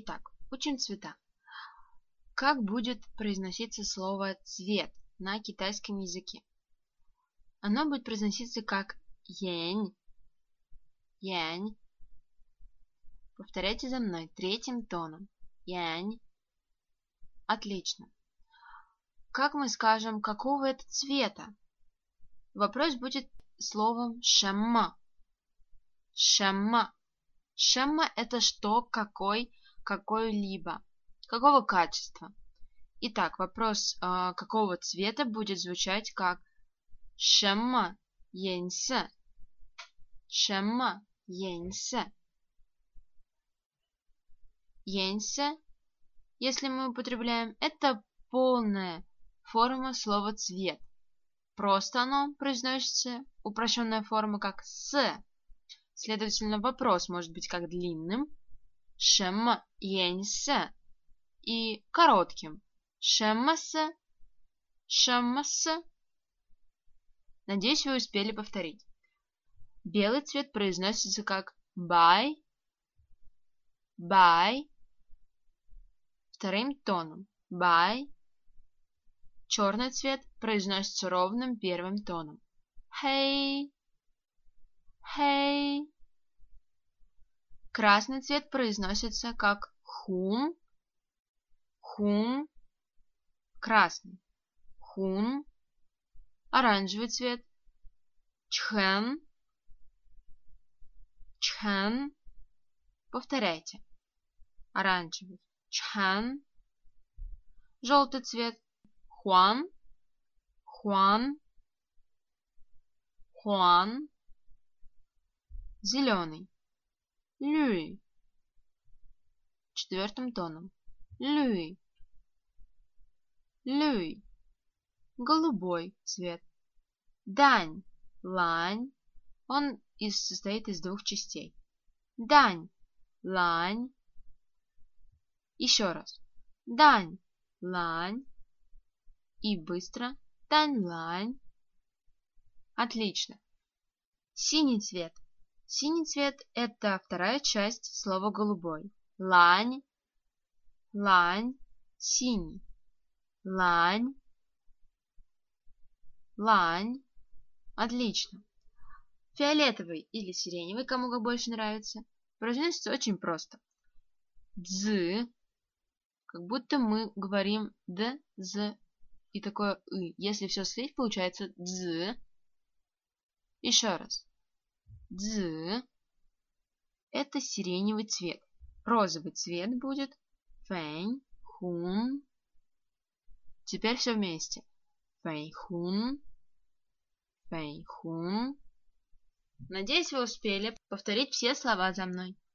Итак, учим цвета. Как будет произноситься слово «цвет» на китайском языке? Оно будет произноситься как «янь», «янь». Повторяйте за мной третьим тоном. «Янь». Отлично. Как мы скажем, какого это цвета? Вопрос будет словом «шэмма». «Шэмма». «Шэмма» – это что, какой, какой-либо. Какого качества? Итак, вопрос какого цвета будет звучать как «шэмма яньсэ». «Шэмма яньсэ». «Яньсэ», если мы употребляем, это полная форма слова «цвет». Просто оно произносится, упрощенная форма, как «с». Следовательно, вопрос может быть как длинным «шэмма яньсэ» и коротким «шэммэсэ», «шэммэсэ». Надеюсь, вы успели повторить. Белый цвет произносится как «бай», «бай», вторым тоном «бай». Черный цвет произносится ровным первым тоном «хэй», «хэй». Красный цвет произносится как «хун», «хун», красный, «хун». Оранжевый цвет «чхэн», «чхэн». Повторяйте. Оранжевый «чхэн». Желтый цвет «хуан», «хуан», «хуан». Зеленый «люй», четвертым тоном «люй», «люй». Голубой цвет «дань», «лань». Он состоит из двух частей. «Дань», «лань». Еще раз. «Дань», «лань». И быстро «дань, лань». Отлично. Синий цвет. Синий цвет – это вторая часть слова «голубой». Лань, лань, синий. Лань, лань. Отлично. Фиолетовый или сиреневый, кому как больше нравится, произносится очень просто. Дз, как будто мы говорим д, з и такое ы. Если все слить, получается дз. Еще раз. Дз. Это сиреневый цвет. Розовый цвет будет фэнь, хун. Теперь все вместе. Фэнь, хун, фэнь, хун. Надеюсь, вы успели повторить все слова за мной.